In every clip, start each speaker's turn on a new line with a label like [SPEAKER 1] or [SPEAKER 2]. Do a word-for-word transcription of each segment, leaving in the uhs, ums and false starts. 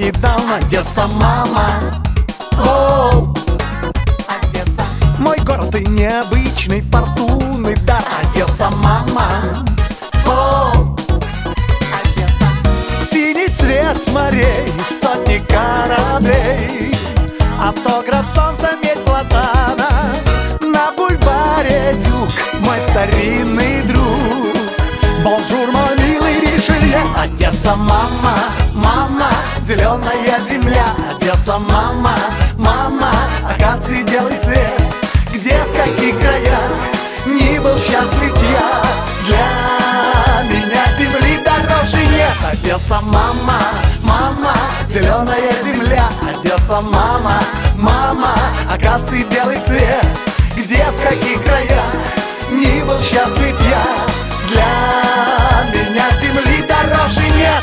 [SPEAKER 1] не дам. Одесса, мама, о, Одесса. Мой город и необычный фортунный дар. Одесса, мама, о, Одесса. Синий цвет морей, сотни кораблей, автограф солнца, медь платана. На бульваре Дюк, мой старинный друг. Бонжур, мой милый Ришелье. Одесса, мама, мама, зеленая земля. Одесса, мама, мама, акации белый цвет. Где, в каких краях не был счастлив я, для меня земли дороже нет. Одесса, мама, мама, зеленая земля. Одесса, мама, мама, акации белый цвет. Где, в каких краях не был счастлив я, для меня земли дороже нет.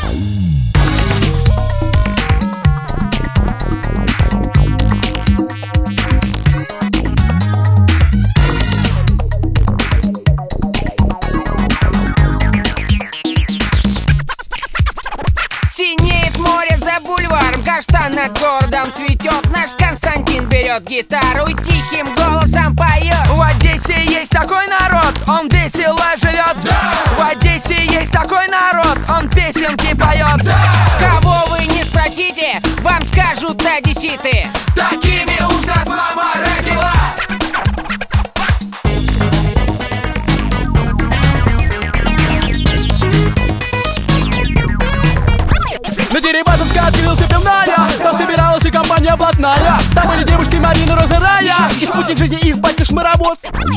[SPEAKER 2] Синеет море за бульваром, каштан над городом цветет. Наш Константин берет гитару и тихим голосом поет.
[SPEAKER 3] В Одессе есть такой народ, он весело живет. Да! В Одессе есть такой народ, он песенки поет.
[SPEAKER 2] Да! Кого вы не спросите, вам скажут одесситы.
[SPEAKER 3] Такими уж нас мама родила.
[SPEAKER 4] На Дерибасовской открылся пивная, там собиралась и компания блатная. Там были девушки Марины, Роза, Рая, и спутник жизни их батька Шмаровоз.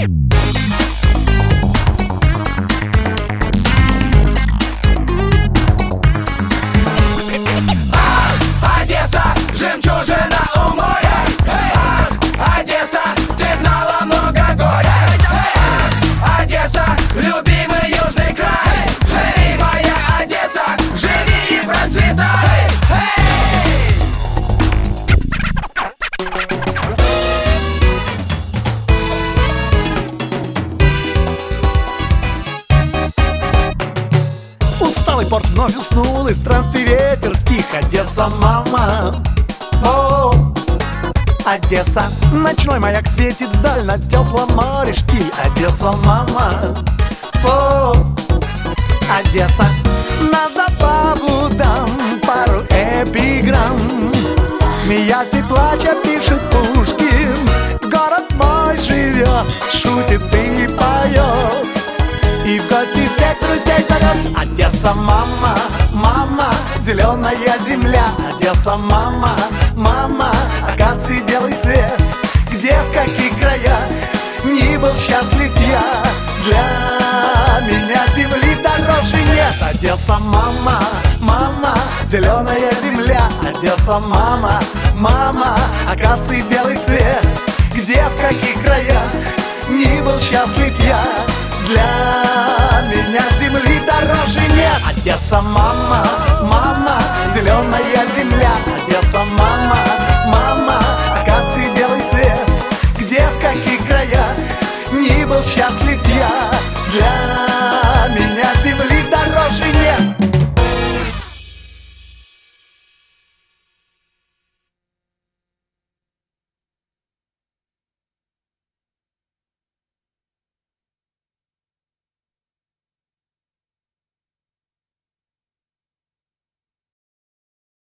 [SPEAKER 3] Ах, Одесса, жемчужина у моря. Ах, Одесса, ты знала много горя. Ах, Одесса, любимый южный край. Живи, моя Одесса, живи и процветай.
[SPEAKER 1] Усталый порт вновь уснул, и странствий ветер стих. Одесса, мама, о, Одесса. Ночной маяк светит вдаль, над теплым море штиль. Одесса, мама, о, Одесса. На забаву дам пару эпиграмм. Смеясь и плача пишет Пушкин. Город мой живет, шутит и поет, и в гости всех друзей зовет. Одесса, мама, мама, зеленая земля. Одесса, мама, мама, акации белый цвет. Где, в каких краях не был счастлив я, для меня земли дороже нет. Одесса, мама, мама, зеленая земля. Одесса, мама, мама, акации белый цвет. Где, в каких краях не был счастлив я, для меня земли дороже нет. Одесса, мама, мама, зеленая земля. Одесса, мама, мама, акации белый цвет. Где, в каких краях не был счастлив я, для меня